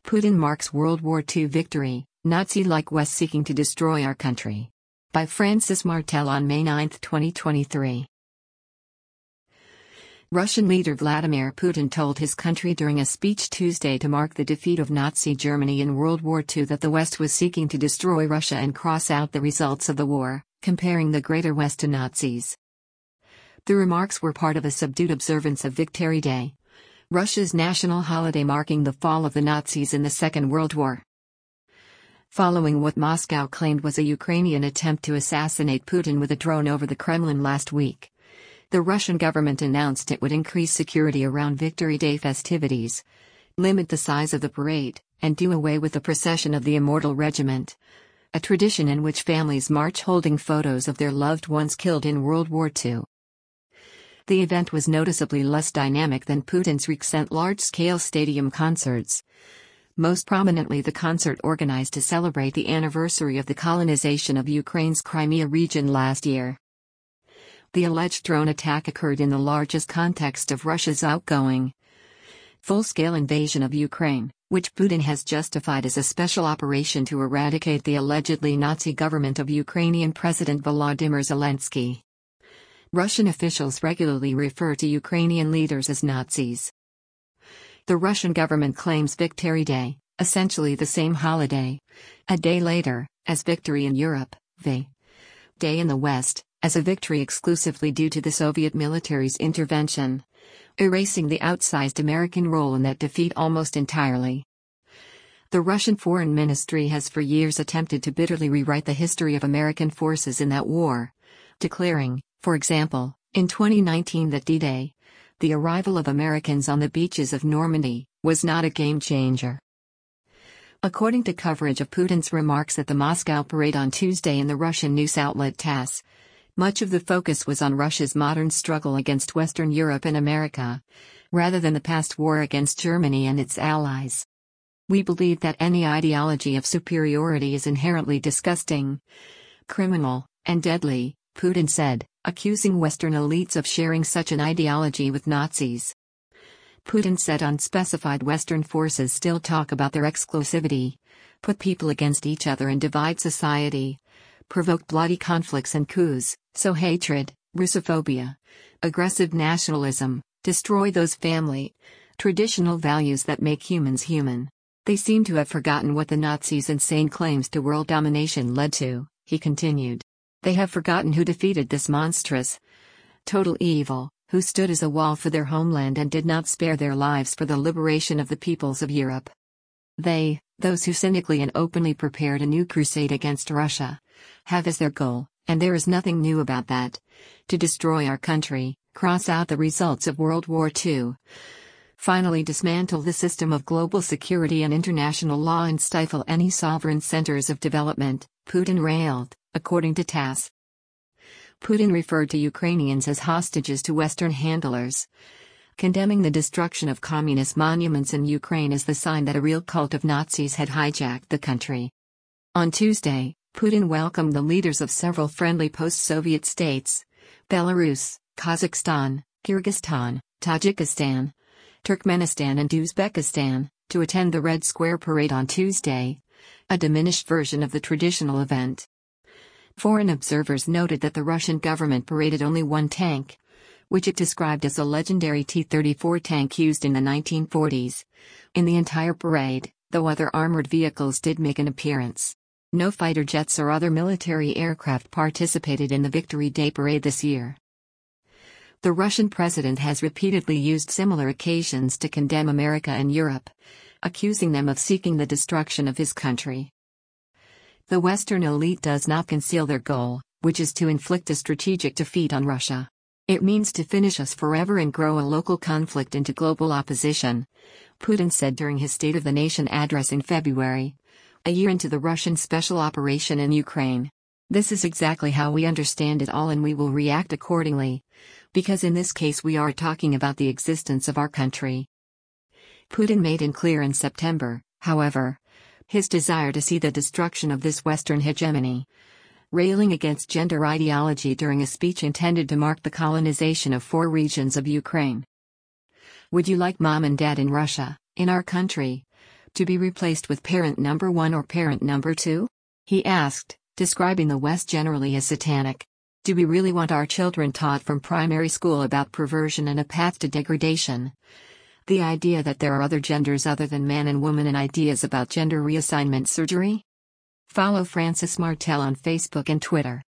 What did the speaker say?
Putin marks World War II victory, Nazi-like West seeking to destroy our country. By Francis Martel on May 9, 2023. Russian leader Vladimir Putin told his country during a speech Tuesday to mark the defeat of Nazi Germany in World War II that the West was seeking to destroy Russia and cross out the results of the war, comparing the Greater West to Nazis. The remarks were part of a subdued observance of Victory Day, Russia's national holiday marking the fall of the Nazis in the Second World War. Following what Moscow claimed was a Ukrainian attempt to assassinate Putin with a drone over the Kremlin last week, the Russian government announced it would increase security around Victory Day festivities, limit the size of the parade, and do away with the procession of the Immortal Regiment, a tradition in which families march holding photos of their loved ones killed in World War II. The event was noticeably less dynamic than Putin's recent large-scale stadium concerts, most prominently the concert organized to celebrate the anniversary of the colonization of Ukraine's Crimea region last year. The alleged drone attack occurred in the largest context of Russia's outgoing, full-scale invasion of Ukraine, which Putin has justified as a special operation to eradicate the allegedly Nazi government of Ukrainian President Volodymyr Zelensky. Russian officials regularly refer to Ukrainian leaders as Nazis. The Russian government claims Victory Day, essentially the same holiday, a day later, as victory in Europe, V-Day in the West, as a victory exclusively due to the Soviet military's intervention, erasing the outsized American role in that defeat almost entirely. The Russian Foreign Ministry has for years attempted to bitterly rewrite the history of American forces in that war, declaring, for example, in 2019 that D-Day, the arrival of Americans on the beaches of Normandy, was not a game changer. According to coverage of Putin's remarks at the Moscow parade on Tuesday in the Russian news outlet TASS, much of the focus was on Russia's modern struggle against Western Europe and America, rather than the past war against Germany and its allies. We believe that any ideology of superiority is inherently disgusting, criminal, and deadly, Putin said, accusing Western elites of sharing such an ideology with Nazis. Putin said unspecified Western forces still talk about their exclusivity, put people against each other and divide society, provoke bloody conflicts and coups, sow hatred, Russophobia, aggressive nationalism, destroy those traditional values that make humans human. They seem to have forgotten what the Nazis' insane claims to world domination led to, he continued. They have forgotten who defeated this monstrous, total evil, who stood as a wall for their homeland and did not spare their lives for the liberation of the peoples of Europe. They, those who cynically and openly prepared a new crusade against Russia, have as their goal, and there is nothing new about that, to destroy our country, cross out the results of World War II, finally dismantle the system of global security and international law and stifle any sovereign centers of development, Putin railed, according to TASS. Putin referred to Ukrainians as hostages to Western handlers, condemning the destruction of communist monuments in Ukraine as the sign that a real cult of Nazis had hijacked the country. On Tuesday, Putin welcomed the leaders of several friendly post-Soviet states, Belarus, Kazakhstan, Kyrgyzstan, Tajikistan, Turkmenistan and Uzbekistan, to attend the Red Square Parade on Tuesday, a diminished version of the traditional event. Foreign observers noted that the Russian government paraded only one tank, which it described as a legendary T-34 tank used in the 1940s, in the entire parade, though other armored vehicles did make an appearance. No fighter jets or other military aircraft participated in the Victory Day parade this year. The Russian president has repeatedly used similar occasions to condemn America and Europe, accusing them of seeking the destruction of his country. The Western elite does not conceal their goal, which is to inflict a strategic defeat on Russia. It means to finish us forever and grow a local conflict into global opposition, Putin said during his State of the Nation address in February, a year into the Russian special operation in Ukraine. This is exactly how we understand it all and we will react accordingly, because in this case we are talking about the existence of our country. Putin made it clear in September, however, his desire to see the destruction of this Western hegemony, railing against gender ideology during a speech intended to mark the colonization of 4 regions of Ukraine. Would you like mom and dad in Russia, in our country, To be replaced with parent number 1 or parent number 2? He asked, describing the West generally as satanic. Do we really want our children taught from primary school about perversion and a path to degradation? The idea that there are other genders other than man and woman and ideas about gender reassignment surgery? Follow Francis Martel on Facebook and Twitter.